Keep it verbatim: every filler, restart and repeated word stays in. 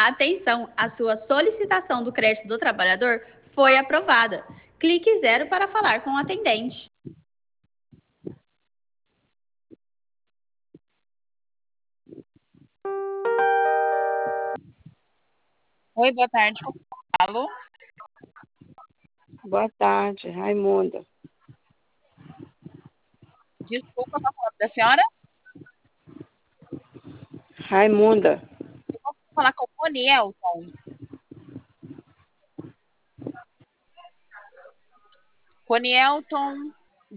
Atenção, a sua solicitação do crédito do trabalhador foi aprovada. Clique zero para falar com o atendente. Oi, boa tarde. Como eu falo? Boa tarde, Raimunda. Desculpa, qual é o nome da senhora? Raimunda. Eu posso falar com o Conielton. Conielton.